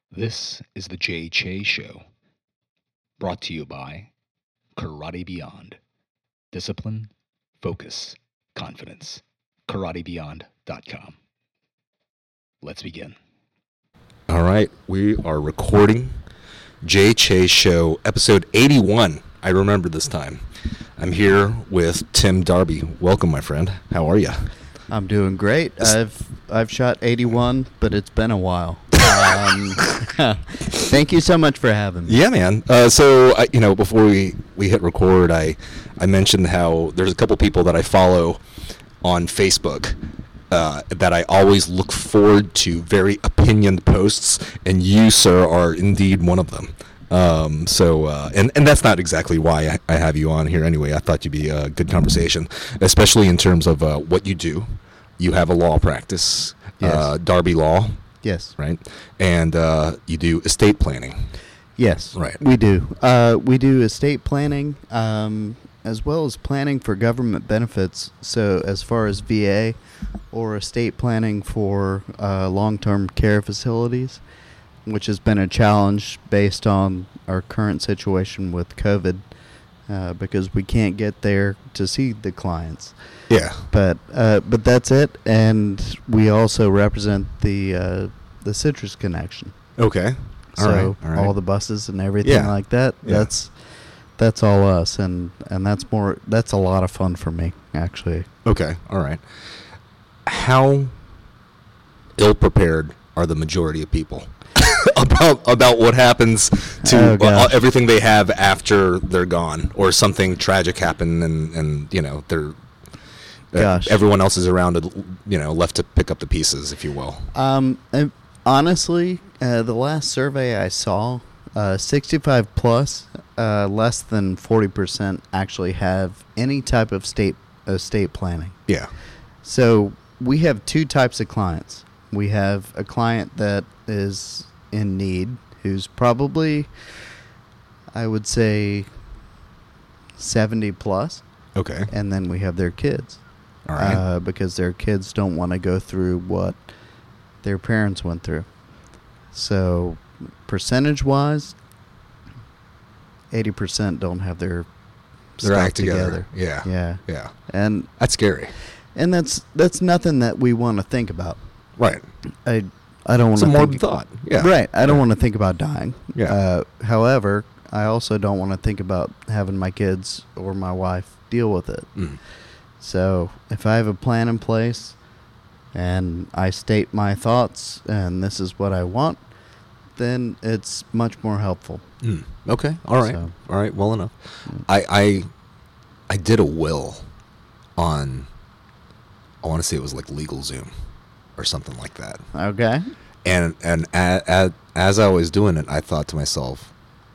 This is the Jay Che Show, brought to you by Karate Beyond. Discipline, focus, confidence. KarateBeyond.com. Let's begin. All right, we are recording Jay Che Show, episode 81. I remember this time. I'm here with Tim Darby. Welcome, my friend. How are you? I'm doing great. I've shot 81, but it's been a while. Thank you so much for having me. Yeah, man. Before we hit record, I mentioned how there's a couple people that I follow on Facebook that I always look forward to very opinioned posts, and you, sir, are indeed one of them. And that's not exactly why I have you on here anyway. I thought you'd be a good conversation, especially in terms of what you do. You have a law practice, Yes. Darby Law. Yes. Right? And you do estate planning. Yes. Right. We do. We do estate planning as well as planning for government benefits. So as far as VA or estate planning for long-term care facilities, which has been a challenge based on our current situation with COVID because we can't get there to see the clients. Yeah. But that's it, and we also represent the Citrus Connection. Okay. So all right. all the buses and everything Yeah. like that. Yeah. That's all us, and that's a lot of fun for me, actually. Okay. All right. How ill prepared are the majority of people about what happens to everything they have after they're gone, or something tragic happened and they're everyone else is around, left to pick up the pieces, if you will. And honestly, the last survey I saw, 65 plus, less than 40% actually have any type of estate planning. Yeah. So we have two types of clients. We have a client that is in need, who's probably, I would say, 70 plus. Okay. And then we have their kids. All right. Because their kids don't want to go through what their parents went through. So percentage-wise, 80% don't have their stuff act together. Yeah. Yeah. Yeah. And that's scary. And that's nothing that we want to think about. Right. I don't want to think. It's a morbid think. thought. Yeah. Right. I don't want to think about dying. Yeah. However, I also don't want to think about having my kids or my wife deal with it. Mm. So if I have a plan in place and I state my thoughts and this is what I want, then it's much more helpful. Mm. Okay. All right. So, all right. Well enough. I did a will on, I want to say it was like LegalZoom or something like that. Okay. And as I was doing it, I thought to myself,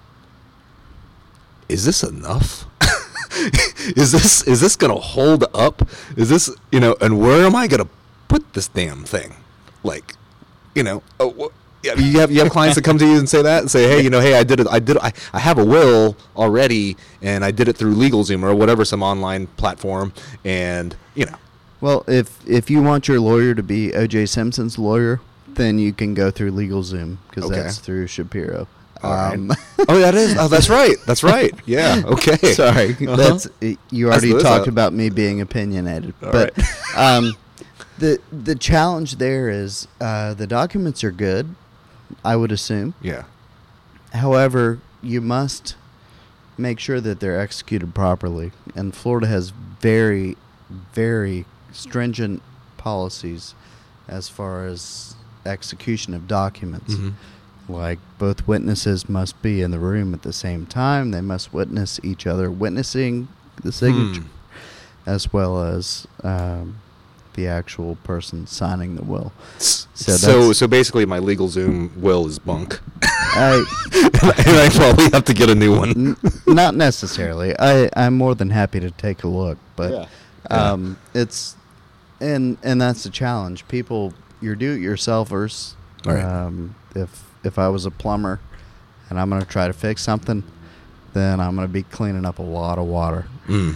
is this enough? Is this gonna hold up? Is this, and where am I gonna put this damn thing? Like, you have clients that come to you and say that and say, hey, I have a will already, and I did it through LegalZoom or whatever, some online platform, and Well, if you want your lawyer to be O.J. Simpson's lawyer, then you can go through LegalZoom because that's through Shapiro. Oh, that is. Oh, that's right. That's right. Yeah. Okay. Sorry, Uh-huh. You already talked about me being opinionated. But the challenge there is the documents are good, I would assume. Yeah. However, you must make sure that they're executed properly, and Florida has very, very stringent policies as far as execution of documents. Mm-hmm. Like, both witnesses must be in the room at the same time. They must witness each other witnessing the signature, as well as the actual person signing the will. So basically, my LegalZoom will is bunk. I and I probably have to get a new one. Not necessarily. I'm more than happy to take a look, but it's and that's the challenge. People, you're do-it-yourselfers. Right. If I was a plumber and I'm going to try to fix something, then I'm going to be cleaning up a lot of water.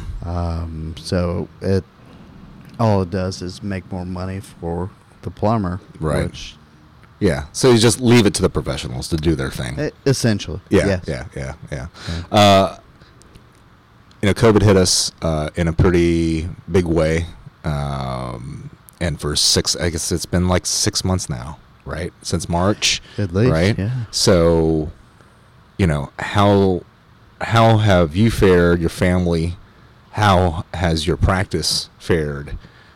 So all it does is make more money for the plumber, Right. which Yeah. So you just leave it to the professionals to do their thing. Essentially. Yeah. Yes. Yeah. COVID hit us in a pretty big way, and for I guess it's been like 6 months now, right? Since March, At least, right? yeah. So, how have you fared? Your family? How has your practice fared?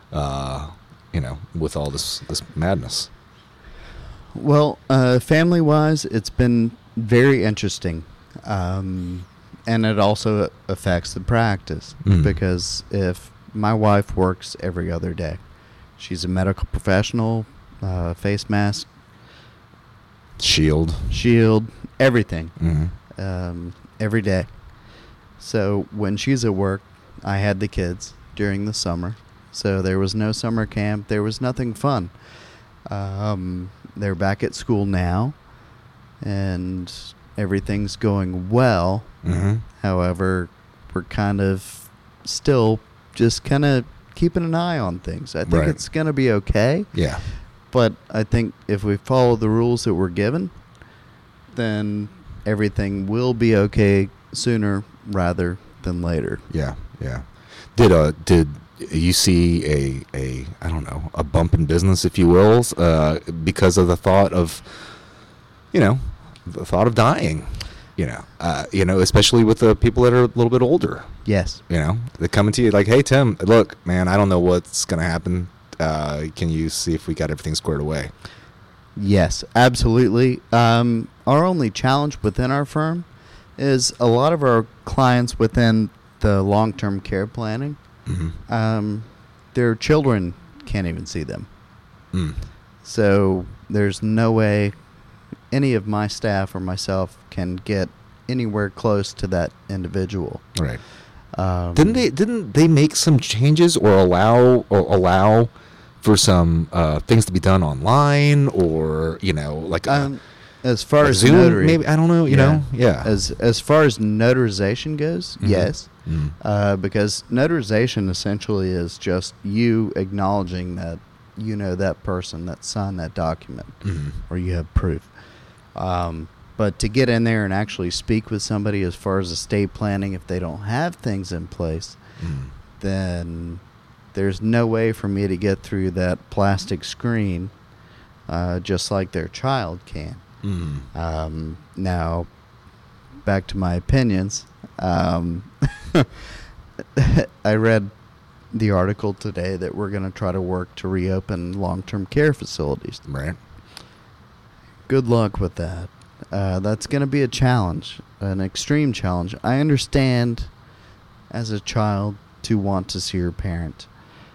With all this madness. Well, family-wise, it's been very interesting, and it also affects the practice because if my wife works every other day, she's a medical professional, face mask, shield, everything, mm-hmm. Every day. So when she's at work, I had the kids during the summer, so there was no summer camp. There was nothing fun. They're back at school now, and everything's going well. Mm-hmm. However, we're kind of still just kind of keeping an eye on things. I think Right. it's going to be okay. Yeah. But I think if we follow the rules that we're given, then everything will be okay sooner rather than later. Yeah. Did you see a I don't know, a bump in business, if you will, because of the thought of dying, especially with the people that are a little bit older. Yes. They're coming to you like, hey Tim, look, man, I don't know what's gonna happen. Can you see if we got everything squared away? Yes, absolutely. Our only challenge within our firm is a lot of our clients within the long-term care planning, Mm-hmm. their children can't even see them. Mm. So there's no way any of my staff or myself can get anywhere close to that individual. Right. Didn't they make some changes or allow for some things to be done online, or like as far like as Zoom, notary, maybe, I don't know, yeah. As far as notarization goes, Mhm. yes, Mhm. because notarization essentially is just you acknowledging that that person that signed that document, Mhm. or you have proof. But to get in there and actually speak with somebody as far as estate planning, if they don't have things in place, Mhm. then there's no way for me to get through that plastic screen, just like their child can. Mhm. Now, back to my opinions. I read the article today that we're going to try to work to reopen long-term care facilities. Right. Good luck with that. That's going to be a challenge, an extreme challenge. I understand as a child to want to see your parent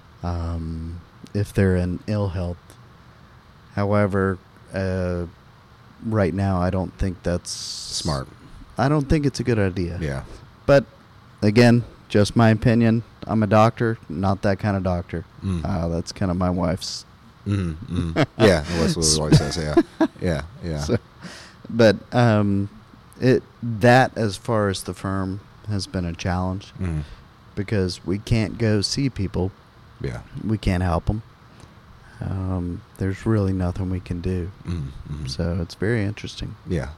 if they're in ill health. However, right now I don't think that's Smart. I don't think it's a good idea. Yeah. But again, just my opinion. I'm a doctor, not that kind of doctor. Mm. That's kind of my wife's. Mm-hmm. Yeah, that's what the wife says. Yeah. So, but that as far as the firm has been a challenge Mm. because we can't go see people. Yeah. We can't help them. There's really nothing we can do. Mm. So it's very interesting. Yeah.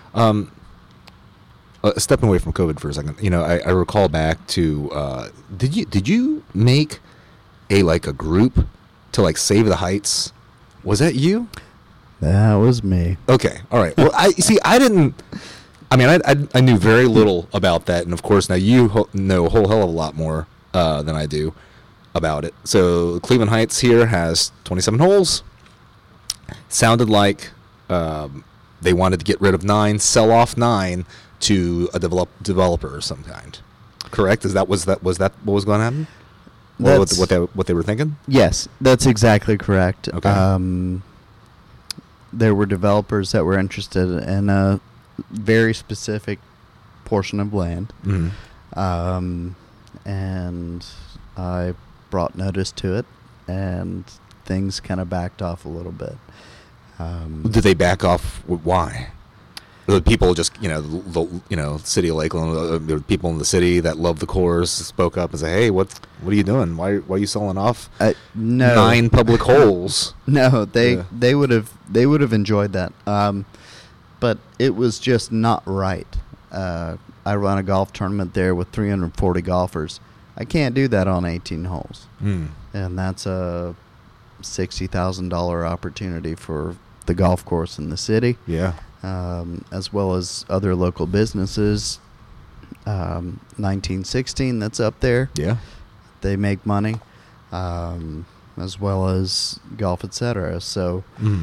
Stepping away from COVID for a second, I recall back to did you make a group to Save the Heights? Was that you? That was me. Okay, all right. Well, I didn't. I mean, I knew very little about that, and of course now you know a whole hell of a lot more than I do about it. So Cleveland Heights here has 27 holes. Sounded like they wanted to get rid of 9, sell off 9 to a developer of some kind. Correct? Was that what was going to happen? What they were thinking? Yes, that's exactly correct. Okay. There were developers that were interested in a very specific portion of land. Mm-hmm. And I brought notice to it, and things kind of backed off a little bit. Did they back off? Why? The people just, city of Lakeland, there were people in the city that love the Coors spoke up and say, "Hey, what are you doing? Why are you selling off No. 9 public holes?" No, they would have enjoyed that. But it was just not right. I run a golf tournament there with 340 golfers. I can't do that on 18 holes. And that's a $60,000 opportunity for the golf course in the city. Yeah. As well as other local businesses. 1916, that's up there. Yeah. They make money, as well as golf, etc. So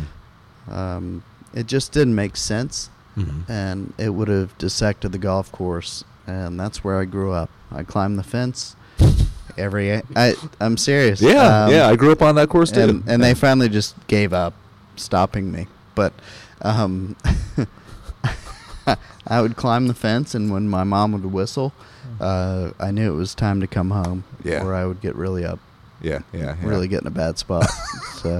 it just didn't make sense, and it would have dissected the golf course, and that's where I grew up. I climbed the fence I'm serious. Yeah, I grew up on that course too. And they finally just gave up stopping me. But I would climb the fence, and when my mom would whistle, I knew it was time to come home. Yeah. Or I would get really up. Yeah. Really get in a bad spot. So,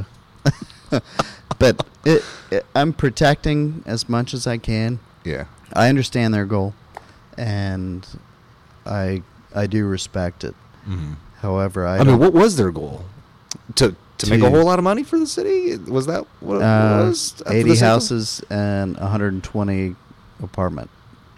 but I'm protecting as much as I can. Yeah. I understand their goal, and I do respect it. However, I mean, what was their goal? To make a whole lot of money for the city? Was that what it was? 80 houses and 120 apartment.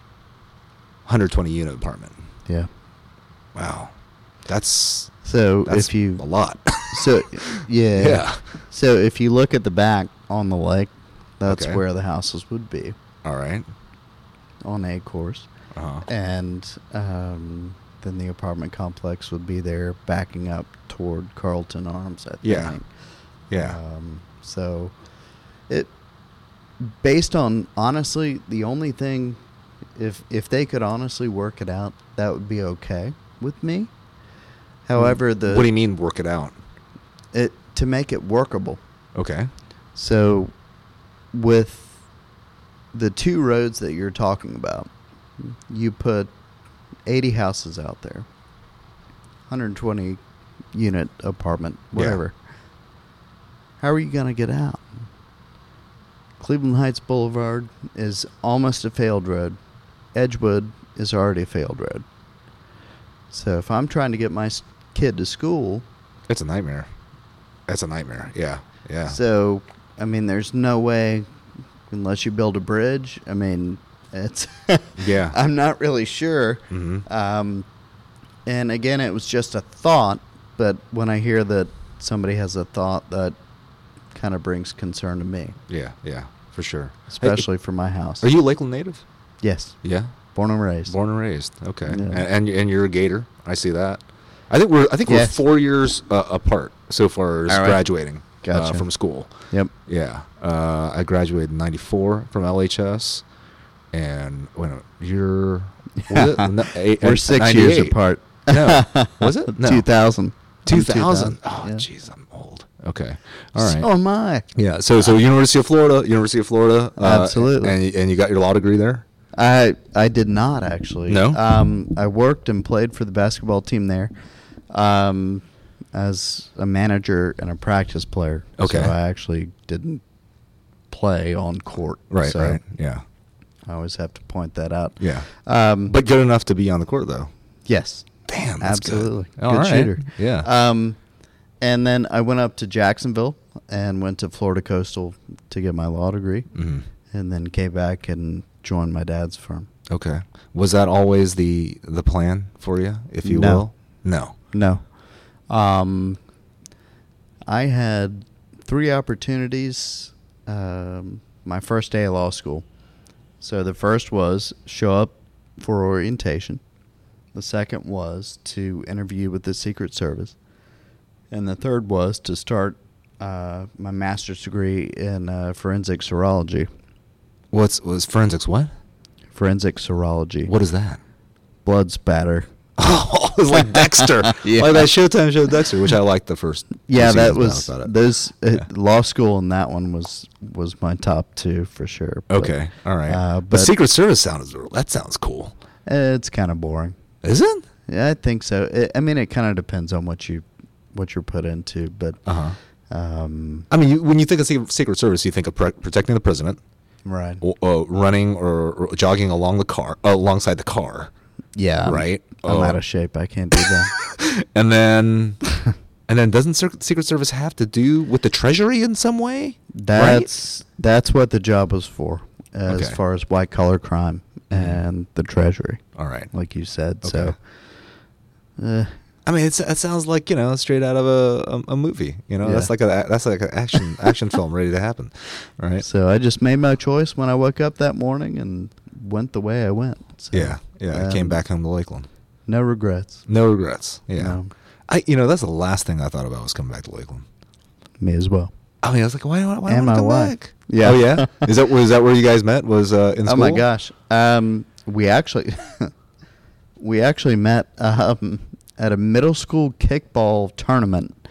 120 unit apartment. Yeah. Wow. That's if you a lot. So yeah. Yeah. So if you look at the back on the lake, that's Okay. where the houses would be All right. on A course. Uh-huh. And then the apartment complex would be there backing up toward Carlton Arms, I think. Yeah. Yeah. So it based on, honestly, the only thing, if they could honestly work it out, that would be okay with me. However, what do you mean work it out? To make it workable. Okay. So with the 2 roads that you're talking about, you put 80 houses out there, 120 unit apartment, whatever. Yeah. How are you going to get out? Cleveland Heights Boulevard is almost a failed road. Edgewood is already a failed road. So if I'm trying to get my kid to school... It's a nightmare. That's a nightmare. Yeah. Yeah. So, I mean, there's no way, unless you build a bridge, I mean... It's yeah. I'm not really sure. Mm-hmm. And again, it was just a thought, but when I hear that somebody has a thought, that kind of brings concern to me. Yeah, for sure. Especially for my house. Are you a Lakeland native? Yes. Yeah. Born and raised. Okay. Yeah. And you're a Gator. I see that. I think we're 4 years apart so far as graduating from school. Yep. Yeah. I graduated in '94 from LHS. And you're we're 6 years apart. No, was it? No. 2000. 2000. Oh, jeez, I'm old. Okay, all right. So am I. Yeah. So University of Florida. Absolutely. And you got your law degree there? I did not actually. No. I worked and played for the basketball team there, as a manager and a practice player. Okay. So I actually didn't play on court. Right. So right. Yeah. I always have to point that out. Yeah. But good enough to be on the court, though. Yes. Damn, that's absolutely. Good shooter. Yeah. And then I went up to Jacksonville and went to Florida Coastal to get my law degree, and then came back and joined my dad's firm. Okay. Was that always the plan for you, if you will? No. I had 3 opportunities my first day of law school. So the first was show up for orientation. The second was to interview with the Secret Service. And the third was to start my master's degree in forensic serology. Was forensics what? Forensic serology. What is that? Blood spatter. Oh, it's like Dexter. Yeah. Like that Showtime show Dexter, which I liked the first. Yeah, that was those law school, and that one was my top 2 for sure. But, okay, all right. But Secret Service sounds cool. It's kind of boring. Is it? Yeah, I think so. I mean, it kind of depends on what you're put into, but I mean, when you think of Secret Service, you think of protecting the president, Right. running or jogging alongside the car. Yeah. Right. I'm out of shape. I can't do that. And then doesn't Secret Service have to do with the Treasury in some way? That's what the job was for, as Okay. far as white collar crime and the Treasury, All right. like you said. Okay. So, I mean, it sounds like, straight out of a movie. Yeah. That's like an action film ready to happen, right? so I just made my choice when I woke up that morning and went the way I went. So, Yeah. I came back home to Lakeland. No regrets. No regrets. Yeah. No. That's the last thing I thought about was coming back to Lakeland. Me as well. I mean, I was like, why don't I And want to my come wife. back? Yeah. Oh yeah. Is that where you guys met? Was in school? Oh my gosh. We actually met at a middle school kickball tournament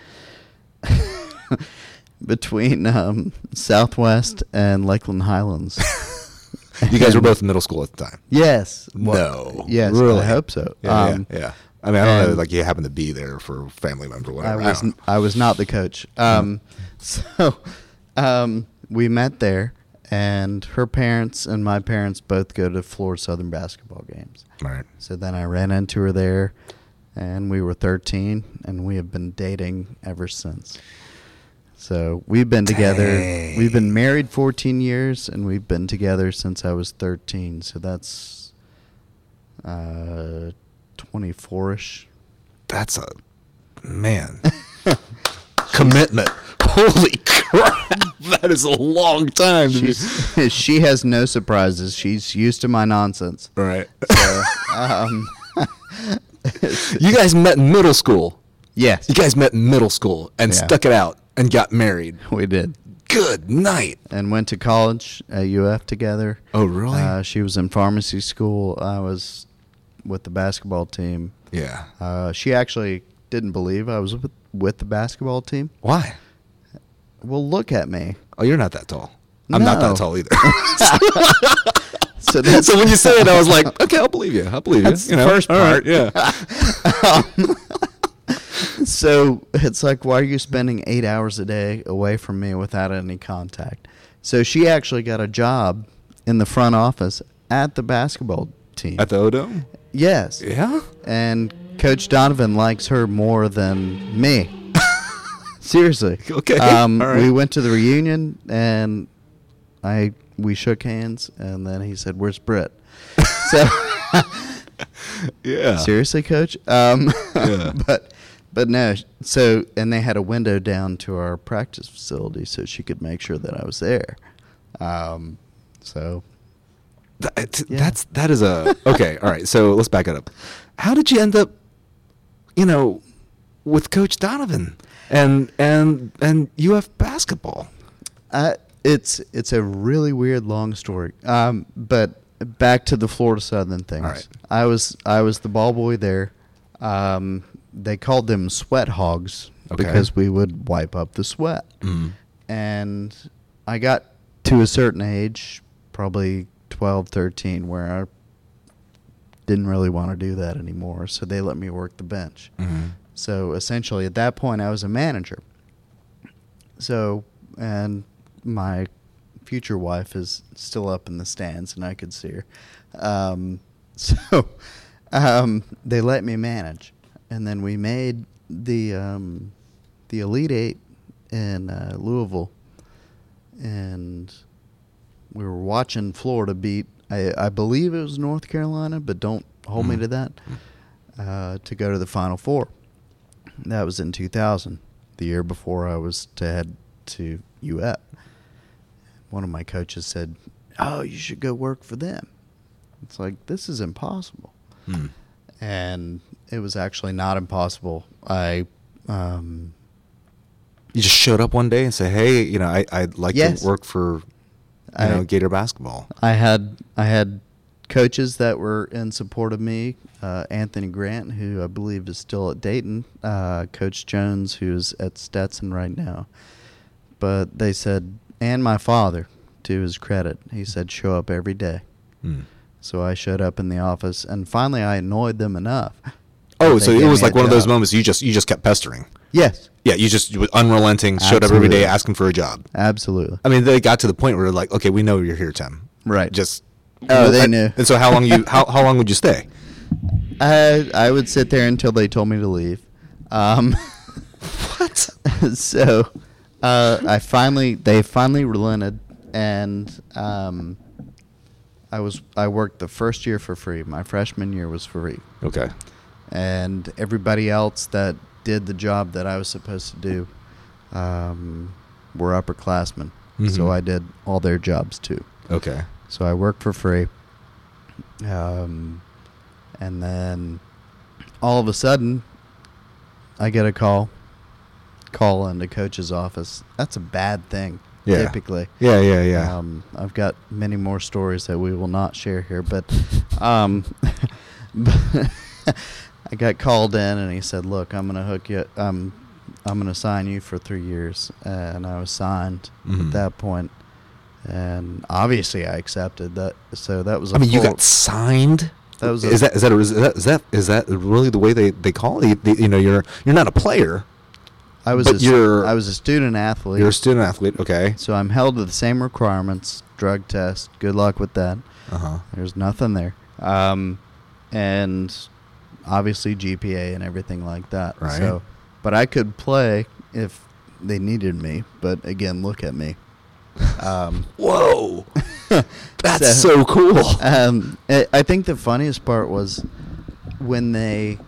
between Southwest and Lakeland Highlands. You guys were both in middle school at the time. Yes. No. Yes. Really? I hope so. Yeah. I mean, I don't know. and- Like, you happened to be there for a family member, or whatever. I was not the coach. So we met there, and her parents and my parents both go to Florida Southern basketball games. All right. So then I ran into her there, and we were 13, and we have been dating ever since. So we've been together. Dang. We've been married 14 years, and we've been together since I was 13. So that's 24-ish. That's a man commitment. Holy crap! That is a long time. To She has no surprises. She's used to my nonsense. Right. So, You guys met in middle school. yes, You guys met in middle school and Yeah. stuck it out and got married. we did. Good night. And went to college at UF together. Oh, really? She was in pharmacy school. I was with the basketball team. Yeah. She actually didn't believe I was with the basketball team. Why? Well, look at me. Oh, you're not that tall. I'm not No. that tall either. So that's So when you say it, I was like, okay, I'll believe you. That's the first all right, part. yeah. So it's like, why are you spending 8 hours a day away from me without any contact? So she actually got a job in the front office at the basketball team. At the O-Dome? Yes. Yeah. And Coach Donovan likes her more than me. Seriously. Okay. All right. We went to the reunion, and we shook hands, and then he said, "Where's Britt?" So Yeah. seriously, Coach. Yeah. But no. So, and they had a window down to our practice facility, so she could make sure that I was there. So Yeah. That is a okay. All right. So let's back it up. How did you end up, with Coach Donovan and UF basketball? It's a really weird long story. But back to the Florida Southern things. All right. I was the ball boy there. They called them sweat hogs Okay. because we would wipe up the sweat. Mm. And I got to a certain age, probably 12, 13, where I didn't really want to do that anymore. So they let me work the bench. Mm-hmm. So essentially, at that point, I was a manager. So, and my future wife is still up in the stands, and I could see her. They let me manage, and then we made the Elite Eight in Louisville, and we were watching Florida beat. I believe it was North Carolina, but don't hold me to that. To go to the Final Four. That was in 2000, the year before I was to head to UF. One of my coaches said, "Oh, you should go work for them." It's like, this is impossible. Mm. And it was actually not impossible. You just showed up one day and said, "Hey, I'd like Yes. to work for, Gator basketball." I had coaches that were in support of me. Anthony Grant, who I believe is still at Dayton. Coach Jones, who's at Stetson right now. But they said, and my father, to his credit, he said, show up every day. Mm. So I showed up in the office, and finally I annoyed them enough. Oh, They so it gave was me like a one of those job. moments you just kept pestering. Yes, Yeah, you were unrelenting, showed up every day Absolutely. asking for a job. absolutely. I mean, they got to the point where they're like, okay, we know you're here, Tim. Right. Just They and- knew. And so how long how long would you stay? I would sit there until they told me to leave. What? So they finally relented, and I worked the first year for free. My freshman year was free, Okay. and everybody else that did the job that I was supposed to do were upperclassmen. Mhm. So I did all their jobs too. Okay. So I worked for free. And then all of a sudden, I get a call into coach's office. That's a bad thing, Yeah. typically. Yeah. I've got many more stories that we will not share here, but I got called in and he said, "Look, I'm going to hook you. I'm going to sign you for 3 years," and I was signed Mhm. at that point. And obviously, I accepted that. So that was. I mean, you got signed. That was. Is that really the way they call it? You're not a player. I was. but I was a student athlete. You're a student athlete. Okay. So I'm held to the same requirements. Drug test. Good luck with that. Uh-huh. There's nothing there. And obviously GPA and everything like that. Right. So, but I could play if they needed me. But again, look at me. Whoa. That's so cool. I think the funniest part was when they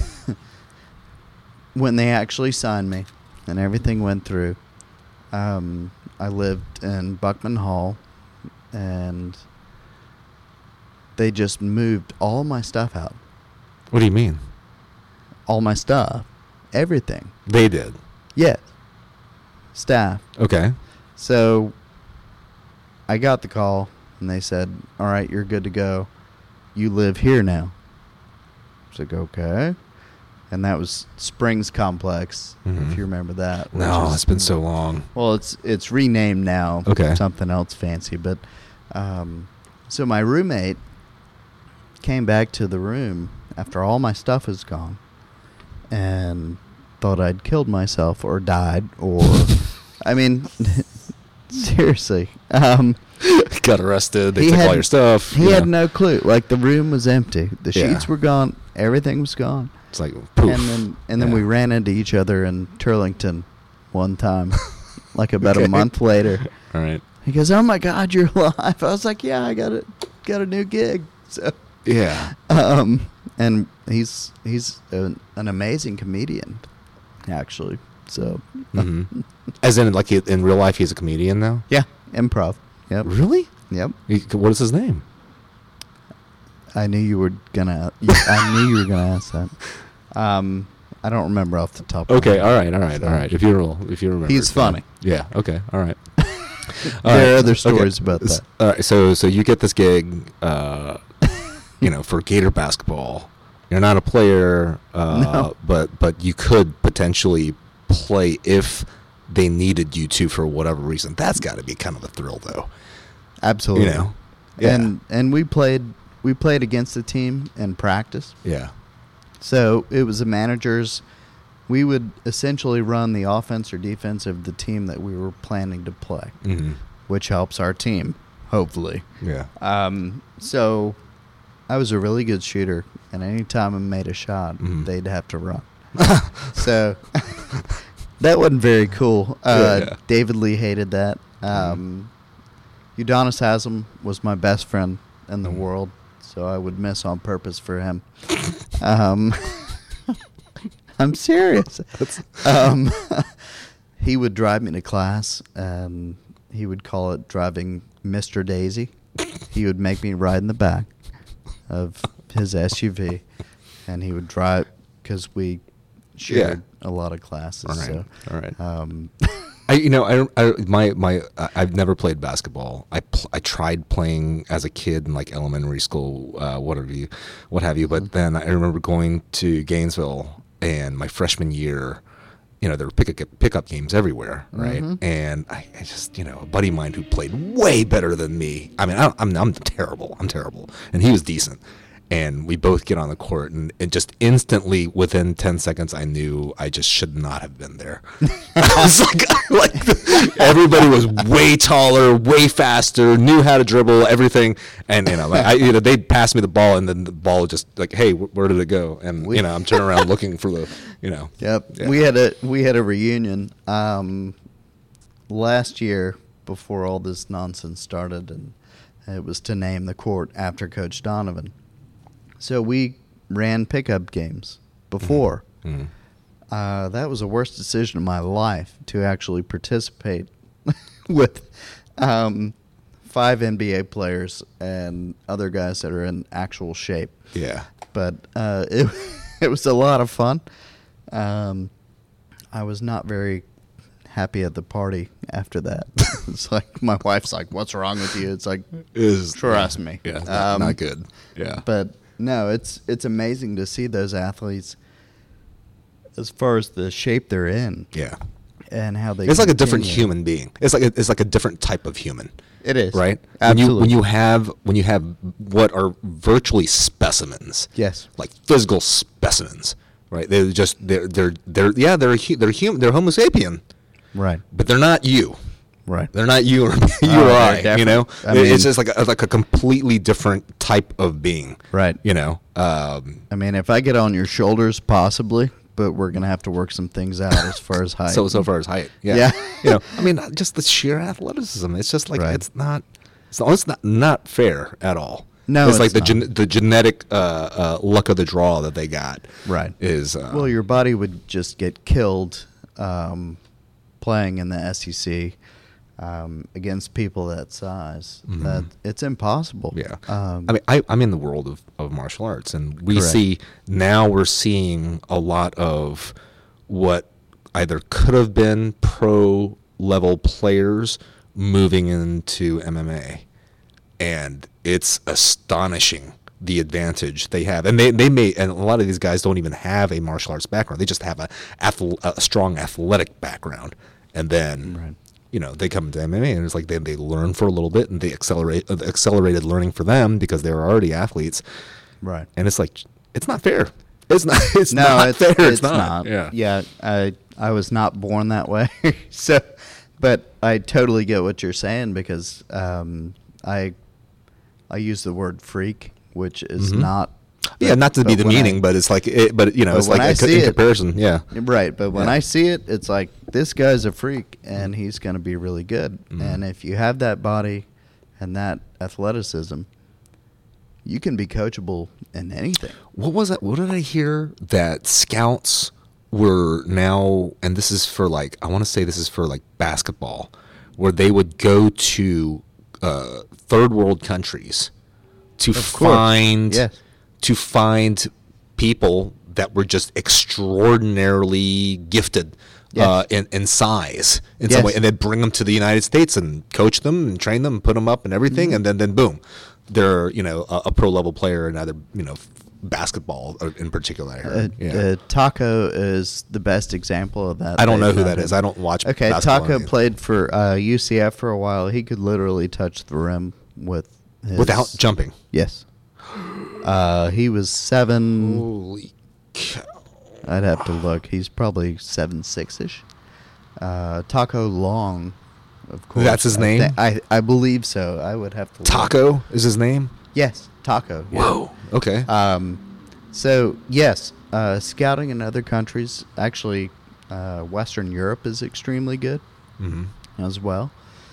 when they actually signed me and everything went through. I lived in Buckman Hall, and they just moved all my stuff out. What do you mean? All my stuff, everything. They did. Yes, staff. Okay. So I got the call, and they said, "All right, you're good to go. You live here now." I was like, "Okay." And that was Springs Complex, Mhm. if you remember that. which No, is- it's been so long. Well, it's renamed now. Okay. Something else fancy. But so my roommate came back to the room after all my stuff was gone and thought I'd killed myself or died or... I mean, seriously. Got arrested. They He took all had- your stuff. He had no clue. Like, the room was empty. The Yeah. sheets were gone. Everything was gone. It's like poof. And then Yeah. we ran into each other in Turlington one time, like about Okay. a month later. All right. He goes, "Oh my God, you're alive!" I was like, "Yeah, I got a new gig." So, Yeah. and he's an amazing comedian, actually. So, Mhm. As in, like, in real life, he's a comedian now? yeah, improv. Yep. Really? Yep. What is his name? I knew you were gonna. I knew you were gonna ask that. I don't remember off the top. of Okay. my All head. right. So, If you remember, He's it's fine. funny. Yeah. Okay. All right. There are other stories about that. All right. So you get this gig, for Gator basketball. You're not a player, No. but you could potentially play if they needed you to for whatever reason. That's got to be kind of a thrill, though. Absolutely. You know. Yeah. And we played against the team in practice. Yeah. So it was the managers. We would essentially run the offense or defense of the team that we were planning to play, Mm-hmm. which helps our team, hopefully. Yeah. So I was a really good shooter, and anytime I made a shot, Mhm. they'd have to run. So that wasn't very cool. Yeah. David Lee hated that. Udonis Haslam was my best friend in the Mhm. world, so I would miss on purpose for him. I'm serious. He would drive me to class, and he would call it driving Mr. Daisy. He would make me ride in the back of his SUV, and he would drive because we shared a lot of classes. All right. So, All right. I've I've never played basketball. I tried playing as a kid in like elementary school, what have you. But then I remember going to Gainesville, and my freshman year, there were pickup games everywhere, right? Mhm. And I just, a buddy of mine who played way better than me. I mean, I'm terrible. I'm terrible, and he was decent. and we both get on the court, and just instantly within 10 seconds, I knew I just should not have been there. I was like everybody was way taller, way faster, knew how to dribble, everything, and they passed me the ball, and then the ball just like, hey, where did it go? And I'm turning around looking for the, Yep. Yeah. We had a reunion last year before all this nonsense started, and it was to name the court after Coach Donovan. So we ran pickup games before. Mm-hmm. That was the worst decision of my life, to actually participate with 5 NBA players and other guys that are in actual shape. Yeah. But it was a lot of fun. I was not very happy at the party after that. It's like my wife's like, "What's wrong with you?" It's like, trust me. Yeah, not good. Yeah. But no, it's amazing to see those athletes as far as the shape they're in. Yeah. And how they It's like a different continue. human being. It's like a different type of human. It is. Right? Absolutely. When you have what are virtually specimens. Yes. Like physical specimens, right? They're human, they're Homo sapien, Right. but they're not you. Right. They're not you or or they're I, different. I mean, it's just like a completely different type of being. Right. I mean, if I get on your shoulders, possibly, but we're gonna have to work some things out as far as height. so far as height. Yeah. I mean, just the sheer athleticism. It's just like, Right. it's not fair at all. No, it's like it's the genetic luck of the draw that they got. Right. Is well, your body would just get killed playing in the SEC against people that size. Mhm. That it's impossible. Yeah. I I mean, I'm in the world of martial arts, and we're seeing a lot of what either could have been pro level players moving into MMA, and it's astonishing the advantage they have. And they may, and a lot of these guys don't even have a martial arts background. They just have a strong athletic background, and then Right. they come into MMA, and it's like they learn for a little bit, and they accelerated learning for them because they were already athletes. Right. And it's like, it's not fair. It's not. It's No, not fair. it's not. Yeah. I was not born that way. So, but I totally get what you're saying, because I use the word freak, which is Mhm. not. Yeah, not to be but when demeaning, but it's like, it's but like when I see in it- comparison. Yeah. Right, but when Yeah. I see it, it's like, this guy's a freak, and he's going to be really good. Mhm. And if you have that body and that athleticism, you can be coachable in anything. What was it? What did I hear? That scouts were now, and this is for like, I want to say this is for like basketball, where they would go to third world countries to Of course. find Yes. people that were just extraordinarily gifted Yes. in size in Yes. some way, and then bring them to the United States and coach them and train them and put them up and everything, Mm-hmm. and then boom, they're a pro level player in either basketball in particular. I heard. Taco is the best example of that. I don't know They've who done that it. is. I don't watch. Okay, basketball Taco anymore. played for UCF for a while. He could literally touch the rim with his, without jumping. Yes. He was 7. Holy cow! I'd have to look. He's probably 7'6"ish. Taco Long, of course. That's his name? I believe so. I would have to look. Taco is his name. Yes, Taco. yeah. Whoa. Okay. So yes, scouting in other countries. Actually, Western Europe is extremely good Mm-hmm. as well.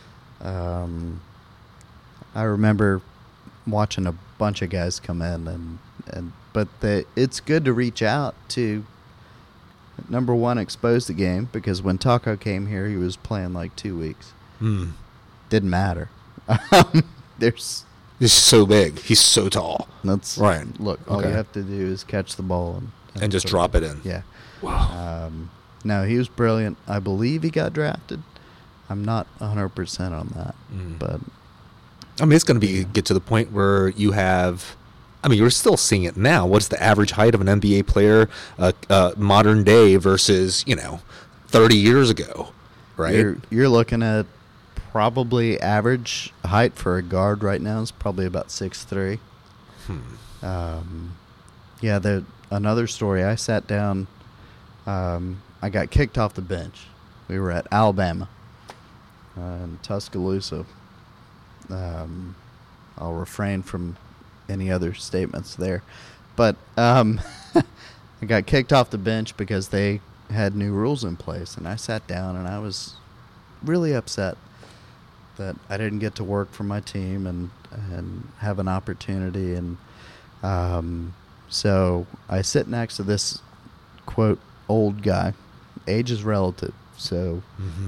I remember watching a bunch of guys come in, but it's good to reach out to. Number one, expose the game, because when Taco came here, he was playing like 2 weeks. Mm. Didn't matter. There's He's so big. He's so tall. that's Right. Look, all Okay. you have to do is catch the ball And just drop it in. Yeah. Wow. No, he was brilliant. I believe he got drafted. I'm not 100% on that, Mm. but I mean, it's going to get to the point where you have. I mean, you're still seeing it now. What's the average height of an NBA player, modern day versus 30 years ago, right? you're looking at probably average height for a guard right now is probably about 6'3". Yeah, another story. I sat down. I got kicked off the bench. We were at Alabama, in Tuscaloosa. I'll refrain from any other statements there, but I got kicked off the bench because they had new rules in place, and I sat down and I was really upset that I didn't get to work for my team and have an opportunity. And so I sit next to this, quote, old guy. Age is relative. So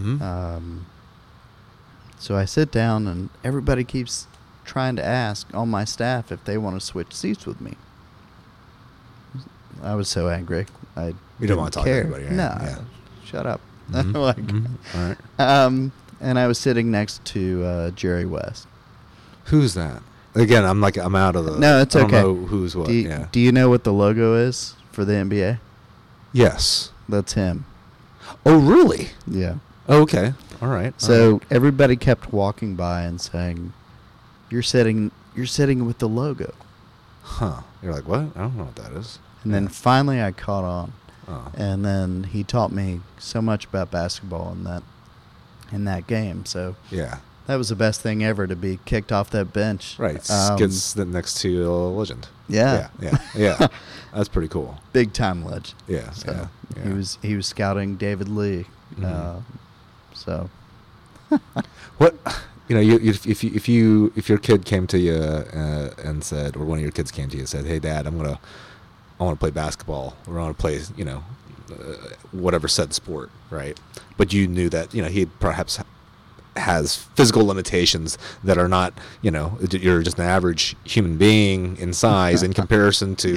so I sit down, and everybody keeps trying to ask all my staff if they want to switch seats with me. I was so angry. You don't want to talk to anybody, right? No, Yeah. Shut up. All right. And I was sitting next to Jerry West. Who's that? Again, I'm out of the. No, it's okay. I don't know who's what. Do you know what the logo is for the NBA? Yes. That's him. Oh, really? Yeah. Oh, okay. All right. So everybody kept walking by and saying, "You're sitting with the logo." Huh. You're like, what? I don't know what that is. And then finally I caught on. Oh. And then he taught me so much about basketball in that game. So Yeah. that was the best thing ever, to be kicked off that bench. Right. Gets next to a legend. Yeah. Yeah. That's pretty cool. Big time legend. Yeah. So yeah. he was scouting David Lee. So what, if your kid came to you and said, or one of your kids came to you and said, "Hey, Dad, I want to play basketball, or I want to play, whatever said sport," right? But you knew that, he perhaps has physical limitations that are not, you're just an average human being in size in comparison to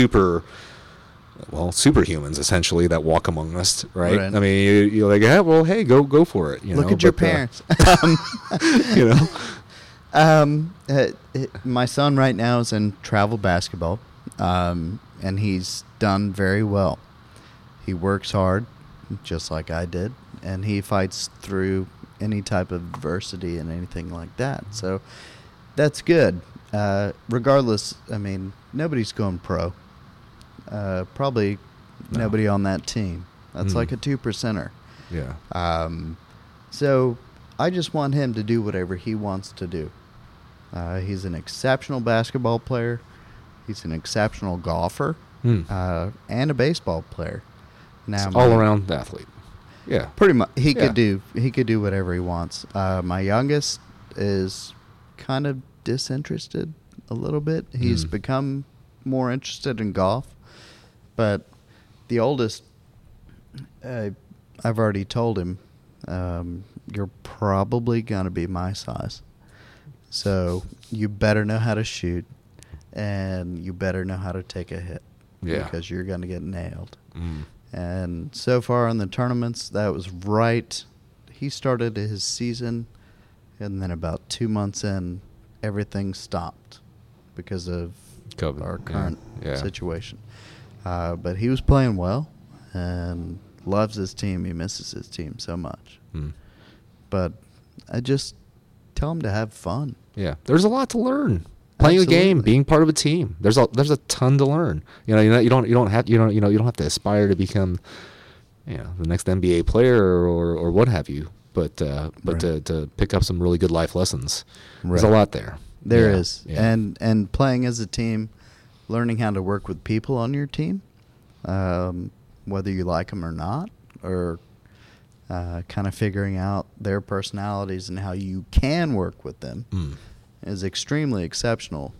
superhumans, essentially, that walk among us, right? I mean, you're like, yeah, well, hey, go for it. Look at your parents. My son right now is in travel basketball, and he's done very well. He works hard, just like I did, and he fights through any type of adversity and anything like that. So that's good. Regardless, I mean, nobody's going pro. Probably nobody on that team. That's like a 2%er. Yeah. So I just want him to do whatever he wants to do. He's an exceptional basketball player. He's an exceptional golfer, and a baseball player. Now, all-around athlete. Yeah. Pretty much, he could do whatever he wants. My youngest is kind of disinterested a little bit. He's become more interested in golf, but the oldest, I've already told him, you're probably gonna be my size, so you better know how to shoot, and you better know how to take a hit, because you're gonna get nailed. And so far in the tournaments, that was right. He started his season, and then about 2 months in, everything stopped because of COVID. Our current situation. But he was playing well and loves his team. He misses his team so much. But I just tell him to have fun. Yeah, there's a lot to learn. Playing a game, being part of a team. There's a ton to learn. You don't have to aspire to become, the next NBA player or what have you. But to pick up some really good life lessons. There's a lot there. There is. Yeah. And playing as a team, learning how to work with people on your team, whether you like them or not, or kind of figuring out their personalities and how you can work with them. Is extremely exceptional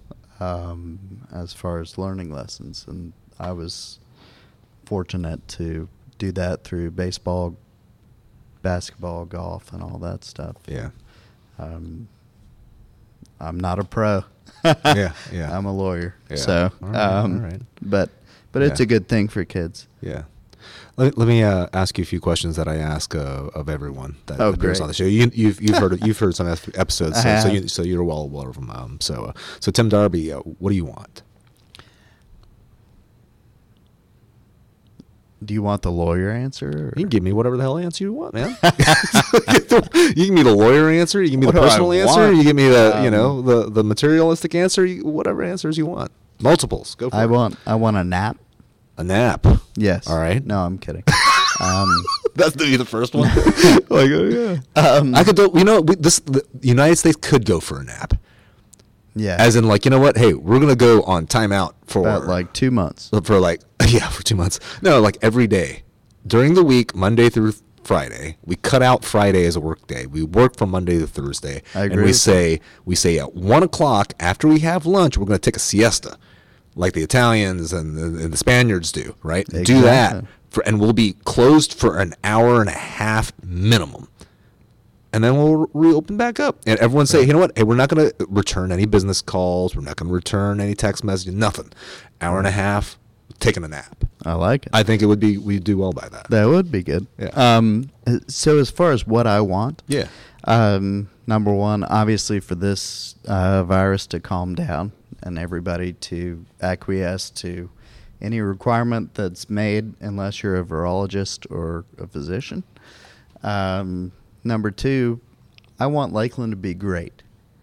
as far as learning lessons. And I was fortunate to do that through baseball, basketball, golf, and all that stuff. Yeah. I'm not a pro. Yeah. I'm a lawyer. Yeah. So, all right. But it's a good thing for kids. Yeah. Let me ask you a few questions that I ask of everyone that appears on the show. You've heard some episodes, so you're well aware of them. So Tim Darby, what do you want? Do you want the lawyer answer? Or? You can give me whatever the hell answer you want, man. You give me the lawyer answer. You give me What the do I personal answer. want? You give me the the materialistic answer. Whatever answers you want. Multiples. Go for I it. want a nap. A nap. Yes. All right. No, I'm kidding. That's the first one. Like, yeah. I could do. The United States could go for a nap. Yeah. As in, like, you know what? Hey, we're gonna go on timeout for about like 2 months. for like for 2 months. No, like every day during the week, Monday through Friday. We cut out Friday as a work day. We work from Monday to Thursday, I agree and we with say at 1 o'clock after we have lunch, we're gonna take a siesta, like the Italians and the Spaniards do. Right? Do Exactly. that, and we'll be closed for an hour and a half minimum. And then we'll reopen back up. And everyone say, you know what? Hey, we're not going to return any business calls. We're not going to return any text messages. Nothing. Hour and a half, taking a nap. I like it. I think we'd do well by that. That would be good. Yeah. So as far as what I want, Yeah. number one, obviously for this virus to calm down and everybody to acquiesce to any requirement that's made unless you're a virologist or a physician. Number two, I want Lakeland to be great.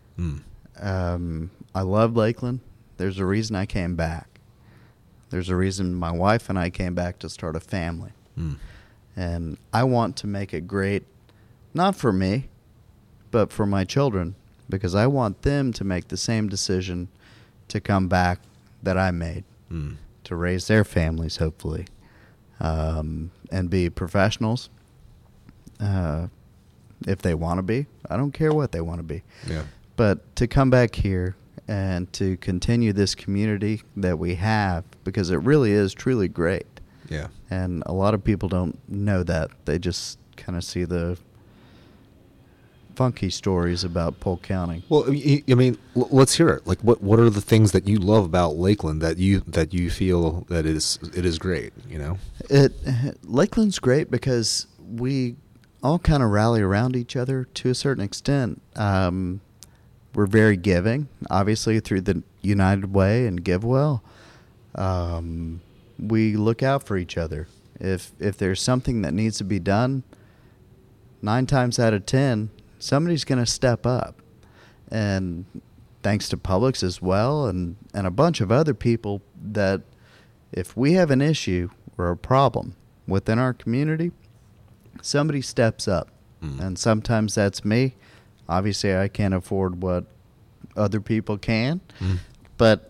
I love Lakeland. There's a reason I came back. There's a reason my wife and I came back to start a family. And I want to make it great, not for me, but for my children, because I want them to make the same decision to come back that I made, to raise their families, hopefully, and be professionals. If they want to be. I don't care what they want to be. Yeah. But to come back here and to continue this community that we have, because it really is truly great. Yeah. And a lot of people don't know that. They just kind of see the funky stories about Polk County. Well, I mean, let's hear it. Like, what are the things that you love about Lakeland that you feel that it is great? You know, Lakeland's great because we all kind of rally around each other to a certain extent. We're very giving, obviously, through the United Way and Give Well. We look out for each other. If there's something that needs to be done, 9 times out of 10, somebody's going to step up. And thanks to Publix as well and a bunch of other people that if we have an issue or a problem within our community, somebody steps up. And sometimes that's me. Obviously, I can't afford what other people can. But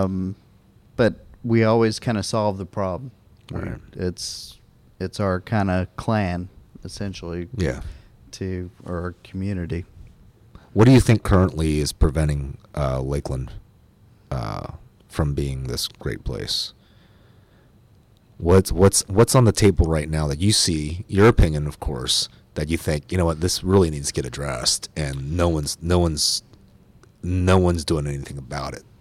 we always kind of solve the problem. Right. It's our kind of clan, essentially, yeah. to our community. What do you think currently is preventing Lakeland from being this great place? What's on the table right now that you see, your opinion, of course, that you think, you know what, this really needs to get addressed, and no one's doing anything about it?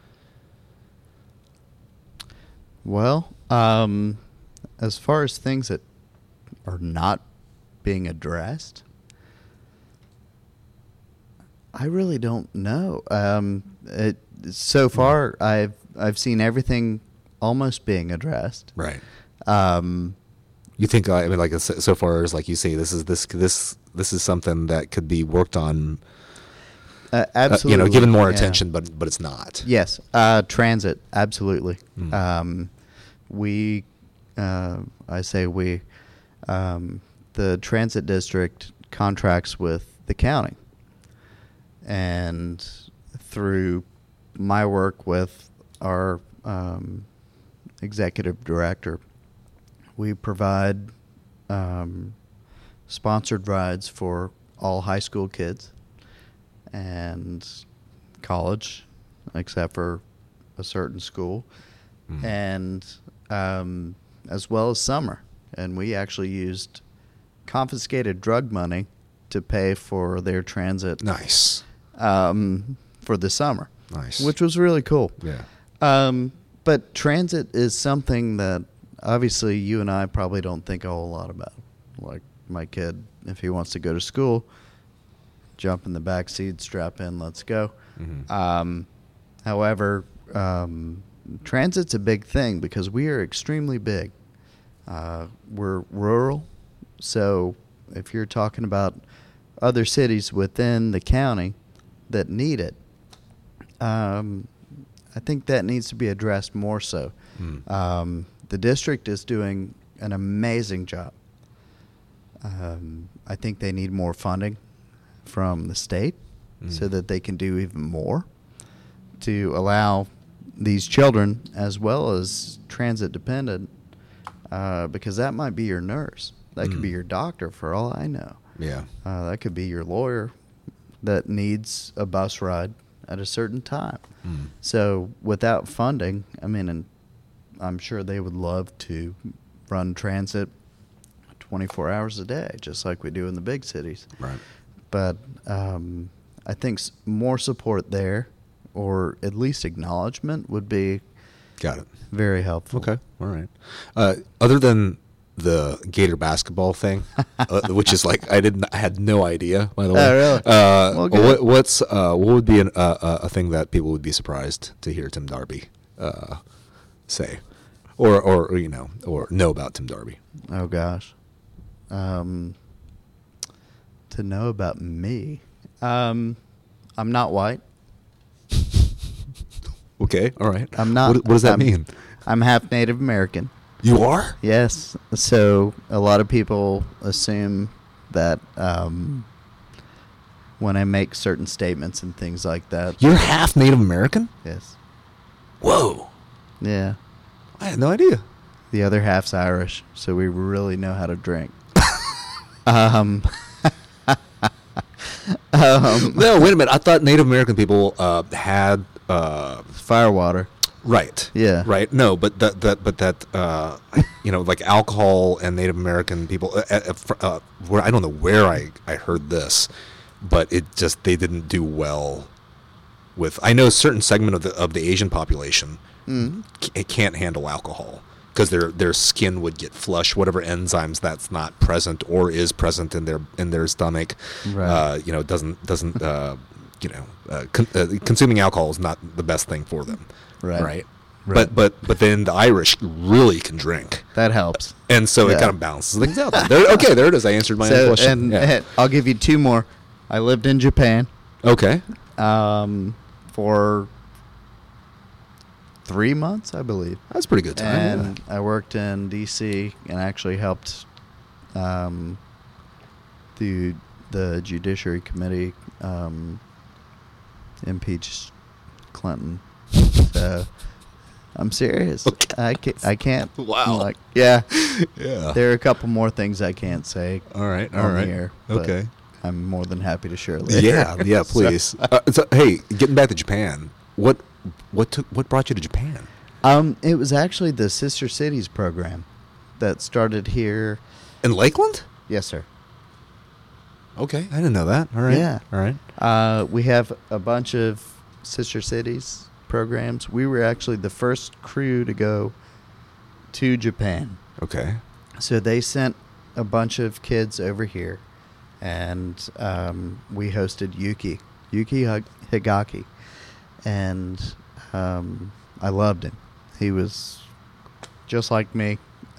Well, as far as things that are not being addressed, I really don't know. So far, I've seen everything almost being addressed. Right. You think? I mean, like so far as like you say, this is something that could be worked on. Absolutely. Given more yeah. attention, but it's not. Yes. Transit. Absolutely. The transit district contracts with the county. And through my work with our executive director, we provide sponsored rides for all high school kids and college, except for a certain school, and as well as summer. And we actually used confiscated drug money to pay for their transit. Nice. For the summer. Nice. Which was really cool. Yeah. But transit is something that obviously you and I probably don't think a whole lot about. Like my kid, if he wants to go to school, jump in the back seat, strap in, let's go. However, transit's a big thing because we are extremely big. We're rural, so if you're talking about other cities within the county that need it, I think that needs to be addressed more so. The district is doing an amazing job. I think they need more funding from the state so that they can do even more to allow these children, as well as transit dependent, because that might be your nurse. That could be your doctor for all I know. Yeah. That could be your lawyer that needs a bus ride at a certain time. So without funding, I mean, and I'm sure they would love to run transit 24 hours a day, just like we do in the big cities. Right. But I think more support there, or at least acknowledgement, would be Got it. very helpful. Okay. All right. Other than the Gator basketball thing, which is like I had no idea, by the way. Oh, really? Well, good. What would be a thing that people would be surprised to hear Tim Darby say, or you know, or know about Tim Darby? Oh gosh. To know about me, I'm not white. Okay. All right. I'm not. What does that mean? I'm half Native American. You are? Yes. So a lot of people assume that when I make certain statements and things like that. You're half Native American? Yes. Whoa. Yeah. I had no idea. The other half's Irish, so we really know how to drink. No, wait a minute. I thought Native American people had Firewater. right. Yeah. Right. No, but that you know, like alcohol and Native American people. Where I don't know where I heard this, but it just they didn't do well with. I know a certain segment of the Asian population it can't handle alcohol because their skin would get flush, whatever enzymes that's not present or is present in their stomach. Right. You know, doesn't you know, consuming alcohol is not the best thing for them. Right. Right. But then the Irish really can drink, That helps. and so it Yeah. kind of balances things out. Okay, there it is. I answered my own So, question. and Yeah. I'll give you two more. I lived in Japan Okay. for 3 months, I believe. That's a pretty good time. And I worked in D.C. and actually helped the Judiciary Committee impeach Clinton. So I'm serious. Okay. I can't. Wow. Like, yeah. Yeah. There are a couple more things I can't say. All right. All on right. the air, but Okay. I'm more than happy to share later. Yeah. Please. So, hey, getting back to Japan, what brought you to Japan? It was actually the Sister Cities program that started here. In Lakeland? Yes, sir. Okay, I didn't know that. All right. Yeah. All right. We have a bunch of Sister Cities programs. We were actually the first crew to go to Japan. Okay. So they sent a bunch of kids over here, and we hosted Yuki Higaki, and I loved him. He was just like me.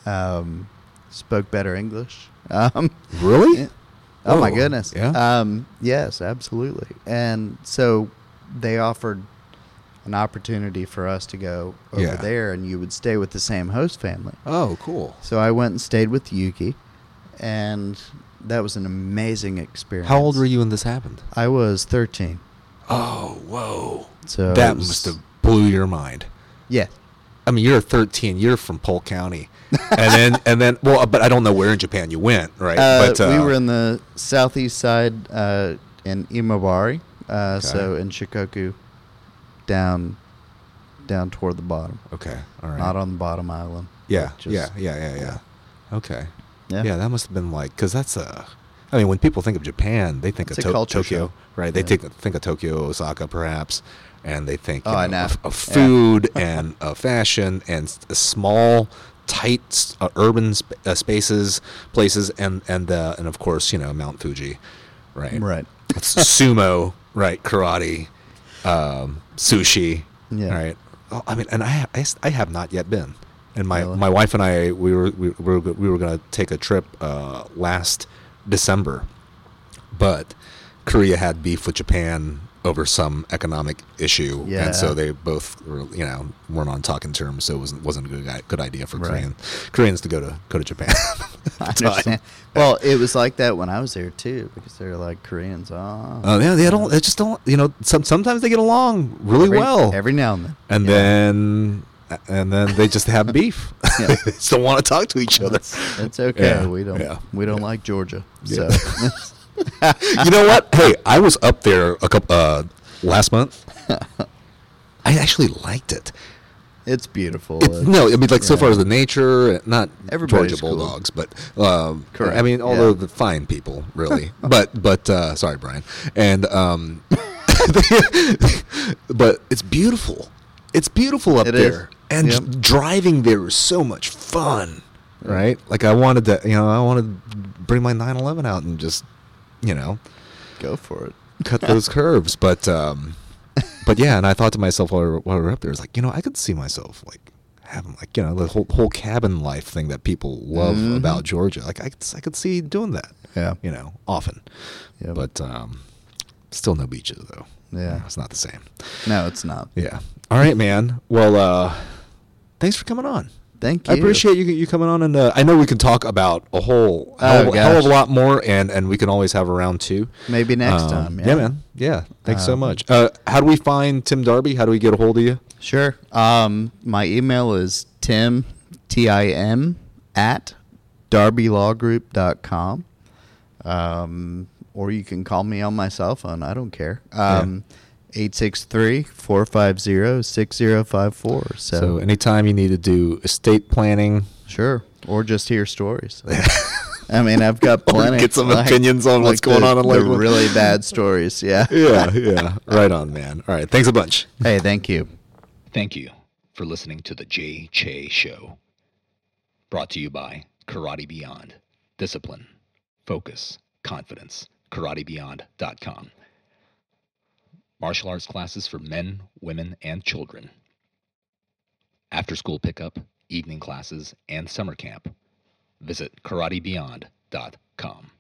Spoke better English. Really? Yeah. Oh my Whoa. goodness. Yeah. Yes, absolutely. And so they offered an opportunity for us to go over Yeah. there, and you would stay with the same host family. Oh, cool. So I went and stayed with Yuki, and that was an amazing experience. How old were you when this happened? I was 13. Oh, whoa. So That it was- must have blew your mind. Yeah. I mean, you're 13. You're from Polk County, and then, well, but I don't know where in Japan you went, right? But we were in the southeast side in Imabari, Okay. so in Shikoku, down toward the bottom. Okay. All right. Not on the bottom island. Yeah. but just- Yeah. Okay. Yeah. Yeah, that must have been like, because that's I mean, when people think of Japan, they think It's of a culture Tokyo, show. right? They Yeah. think of Tokyo, Osaka, perhaps, and they think Oh, I know. of Yeah. food and fashion and small, tight urban spaces, places, and of course, you know, Mount Fuji, right? Right. It's sumo, right? Karate, sushi, Yeah. right? Oh, I mean, and I have not yet been. And my Really? my wife and I we were going to take a trip last December, but Korea had beef with Japan over some economic issue, Yeah. and so they both were, weren't on talking terms. So it wasn't a good idea for Right. Koreans to go to Japan. I understand. Well, it was like that when I was there too, because they're like Koreans. Yeah, they just don't. Sometimes they get along really well, every now and then. and Yeah. then they just have beef. Yeah. They just don't want to talk to each other. It's okay. Yeah, We don't like Georgia. Yeah. So You know what? Hey, I was up there a couple last month. I actually liked it. it's beautiful. No, I mean, like so yeah. far as the nature, not Everybody's Georgia cool. Bulldogs, but Correct. I mean, all Yeah. the fine people, really. but sorry, Brian. And but it's beautiful. It's beautiful up It is. there, and Yep. driving there is so much fun, right? Like I wanted to bring my 911 out and just, Go for it. cut those curves, but yeah, and I thought to myself while we were up there, it's like, I could see myself like having like the whole cabin life thing that people love Mhm. about Georgia. Like I could see doing that, Yeah. often, Yep. but still no beaches though. Yeah. It's not the same. No, it's not. Yeah. All right, man. Well, thanks for coming on. Thank you. I appreciate you coming on, and I know we can talk about a whole Oh, hell of a gosh. lot more, and we can always have a round two. Maybe next time. Yeah, man. Yeah. Thanks so Um, much. How do we find Tim Darby? How do we get a hold of you? Sure. My email is tim at darbylawgroup.com. Or you can call me on my cell phone. I don't care. 863-450-6054. So anytime you need to do estate planning, Sure. Or just hear stories. I mean, I've got Or plenty. get some opinions on what's going on in the Lakewood. really bad stories. Yeah. yeah, right on, man. All right, thanks a bunch. Hey, thank you. Thank you for listening to the Jay Che Show. Brought to you by Karate Beyond. Discipline, focus, confidence. KarateBeyond.com. Martial arts classes for men, women, and children. After school pickup, evening classes, and summer camp. Visit KarateBeyond.com.